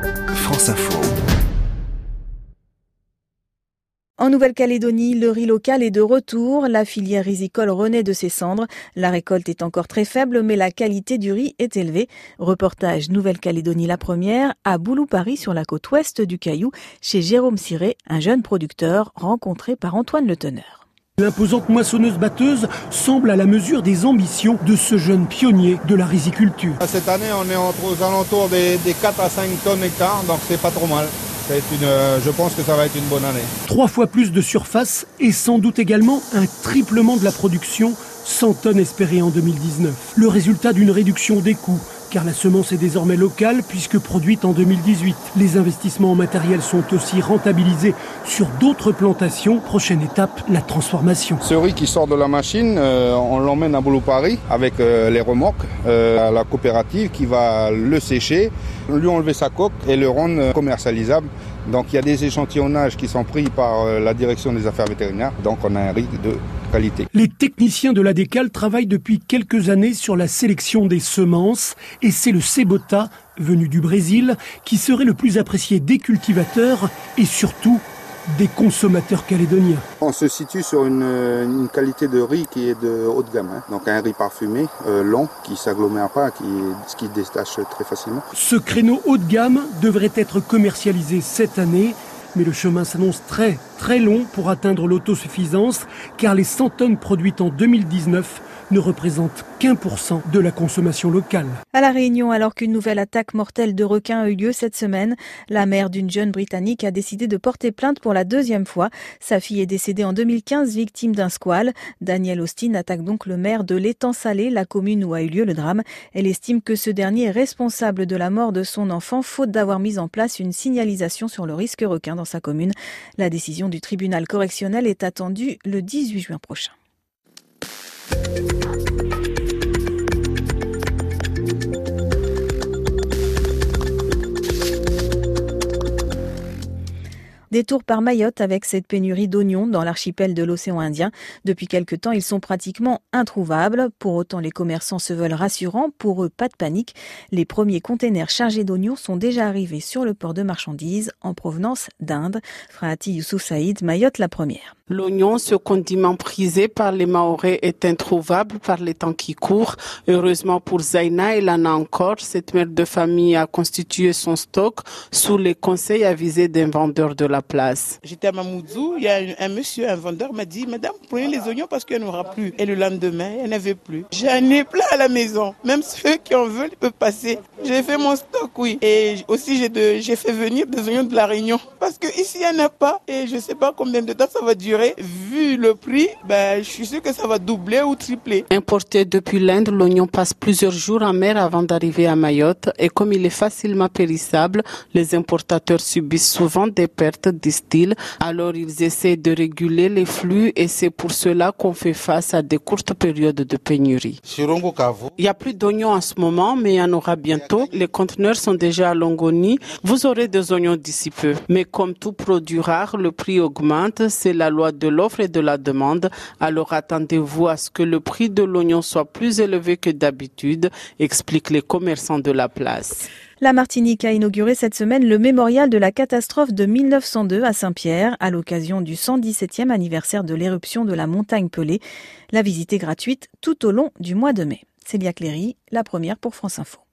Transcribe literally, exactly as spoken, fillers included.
France Info. En Nouvelle-Calédonie, le riz local est de retour. La filière risicole renaît de ses cendres. La récolte est encore très faible, mais la qualité du riz est élevée. Reportage Nouvelle-Calédonie la première, à Boulou-Paris, sur la côte ouest du Caillou, chez Jérôme Ciré, un jeune producteur rencontré par Antoine Le Teneur. L'imposante moissonneuse-batteuse semble à la mesure des ambitions de ce jeune pionnier de la riziculture. Cette année, on est entre aux alentours des, des quatre à cinq tonnes hectares, donc c'est pas trop mal. Ça va être une, je pense que ça va être une bonne année. Trois fois plus de surface et sans doute également un triplement de la production, cent tonnes espérées en deux mille dix-neuf. Le résultat d'une réduction des coûts, car la semence est désormais locale puisque produite en deux mille dix-huit. Les investissements en matériel sont aussi rentabilisés sur d'autres plantations. Prochaine étape, la transformation. Ce riz qui sort de la machine, euh, on l'emmène à Boulou-Paris avec euh, les remorques euh, à la coopérative qui va le sécher, lui enlever sa coque et le rendre commercialisable. Donc il y a des échantillonnages qui sont pris par euh, la direction des affaires vétérinaires. Donc on a un riz de qualité. Les techniciens de l'A D C A L travaillent depuis quelques années sur la sélection des semences et c'est le Cebota, venu du Brésil, qui serait le plus apprécié des cultivateurs et surtout des consommateurs calédoniens. On se situe sur une, une qualité de riz qui est de haut de gamme, hein. Donc un riz parfumé, euh, long, qui ne s'agglomère pas, qui, ce qui détache très facilement. Ce créneau haut de gamme devrait être commercialisé cette année, mais le chemin s'annonce très très long pour atteindre l'autosuffisance, car les cent tonnes produites en deux mille dix-neuf ne représentent qu'un pour cent de la consommation locale. À La Réunion, alors qu'une nouvelle attaque mortelle de requins a eu lieu cette semaine, la mère d'une jeune Britannique a décidé de porter plainte pour la deuxième fois. Sa fille est décédée en deux mille quinze, victime d'un squale. Danielle Austin attaque donc le maire de l'Étang Salé, la commune où a eu lieu le drame. Elle estime que ce dernier est responsable de la mort de son enfant, faute d'avoir mis en place une signalisation sur le risque requin dans sa commune. La décision du tribunal correctionnel est attendue le dix-huit juin prochain. Détour par Mayotte avec cette pénurie d'oignons dans l'archipel de l'océan Indien. Depuis quelque temps, ils sont pratiquement introuvables. Pour autant, les commerçants se veulent rassurants. Pour eux, pas de panique. Les premiers containers chargés d'oignons sont déjà arrivés sur le port de marchandises en provenance d'Inde. Frahati Youssouf Saïd, Mayotte la première. L'oignon, ce condiment prisé par les Mahorais, est introuvable par les temps qui courent. Heureusement pour Zaina, elle en a encore. Cette mère de famille a constitué son stock sous les conseils avisés d'un vendeur de la place. J'étais à Mamoudzou, il y a un, un monsieur, un vendeur m'a dit « Madame, prenez les oignons parce qu'il n'y en aura plus ». Et le lendemain, il n'y en avait plus. J'en ai plein à la maison. Même ceux qui en veulent peuvent passer. J'ai fait mon stock, oui. Et aussi, j'ai, de, j'ai fait venir des oignons de la Réunion. Parce qu'ici, il n'y en a pas. Et je ne sais pas combien de temps ça va durer. Vu le prix, ben, je suis sûr que ça va doubler ou tripler. Importé depuis l'Inde, l'oignon passe plusieurs jours en mer avant d'arriver à Mayotte. Et comme il est facilement périssable, les importateurs subissent souvent des pertes, disent-ils. Alors ils essaient de réguler les flux et c'est pour cela qu'on fait face à des courtes périodes de pénurie. Il n'y a plus d'oignons en ce moment, mais il y en aura bientôt. Les conteneurs sont déjà à Longoni. Vous aurez des oignons d'ici peu. Mais comme tout produit rare, le prix augmente. C'est la loi de l'offre et de la demande. Alors attendez-vous à ce que le prix de l'oignon soit plus élevé que d'habitude, expliquent les commerçants de la place. La Martinique a inauguré cette semaine le mémorial de la catastrophe de mille neuf cent deux à Saint-Pierre, à l'occasion du cent dix-septième anniversaire de l'éruption de la montagne Pelée. La visite est gratuite tout au long du mois de mai. Célia Cléry, la première pour France Info.